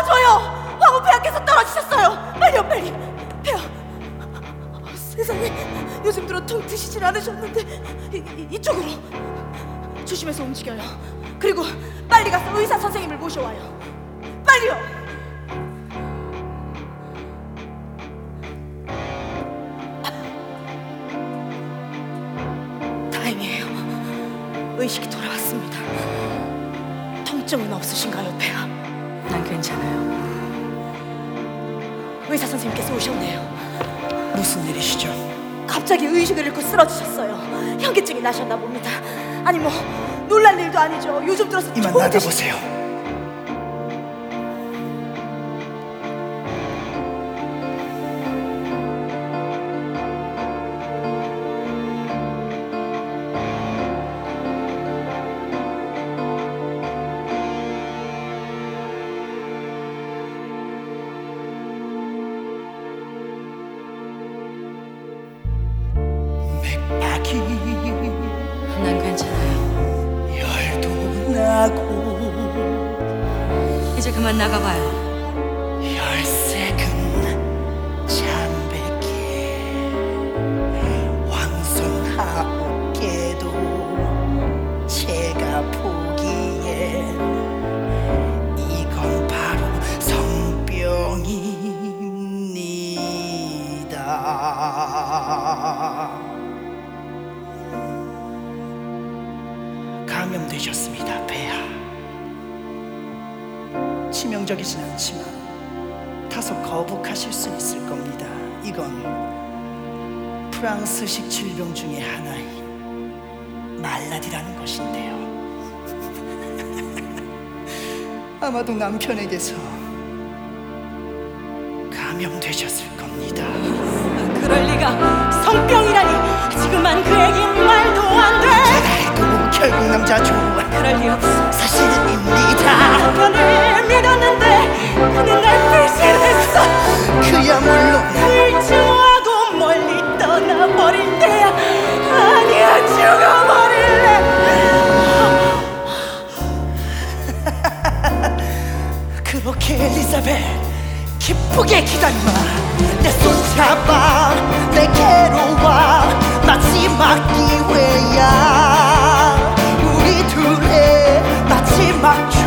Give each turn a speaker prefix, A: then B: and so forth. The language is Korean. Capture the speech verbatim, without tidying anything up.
A: 도와줘요. 황후 폐하께서 떨어지셨어요. 빨리요, 빨리. 폐하. 어, 세상에, 요즘 들어 통 트시질 않으셨는데 이, 이, 이쪽으로 조심해서 움직여요. 그리고 빨리 가서 의사 선생님을 모셔와요. 빨리요. 다행이에요. 의식이 돌아왔습니다. 통증은 없으신가요, 폐하?
B: 난 괜찮아요.
A: 의사 선생님께서 오셨네요.
C: 무슨 일이시죠?
A: 갑자기 의식을 잃고 쓰러지셨어요. 현기증이 나셨나 봅니다. 아니 뭐 놀랄 일도 아니죠. 요즘 들어서
C: 이만
A: 통 드시-
C: 나가보세요. 맥박이
B: 난 괜찮아요.
C: 열도 나고
B: 이제 그만 나가봐요.
C: 열색은 잠백해 왕손하옵게도 제가 보기엔 이건 바로 성병입니다. 감염되셨습니다, 폐하. 치명적이진 않지만 다소 거북하실 수 있을 겁니다. 이건 프랑스식 질병 중에 하나인 말라디라는 것인데요. 아마도 남편에게서 감염되셨을 겁니다.
A: 그럴 리가. 성병이라니. 지금만 그 얘긴 말도 안 돼.
C: 제가 해도 결국 남자죠.
A: 그럴 리 없어.
C: 사실입니다.
A: 남편을 믿었는데 그는 날 배신했어.
C: 그야 물론
A: 일주하고 멀리 떠나버릴 때야. 아니야, 죽어버릴래.
C: 그렇게 엘리자벳 기쁘게 기다리마. 내 손잡아 내게로 와. 마지막 기회야. 우리 둘의 마지막